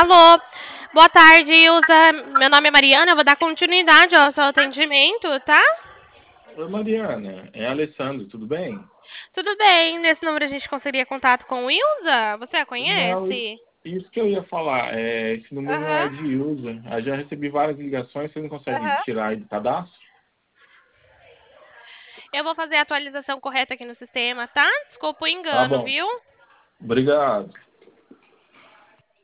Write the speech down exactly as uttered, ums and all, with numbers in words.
Alô, boa tarde, Ilza. Meu nome é Mariana, eu vou dar continuidade ao seu atendimento, tá? Oi, Mariana. É Alessandro, tudo bem? Tudo bem, nesse número a gente conseguiria contato com o Ilza? Você a Não, i- conhece? isso que eu ia falar. É, esse número não é Aham, de user. Eu já recebi várias ligações, você não consegue aham. tirar aí do cadastro? Eu vou fazer a atualização correta aqui no sistema, tá? Desculpa o Tá engano, bom. viu? Obrigado.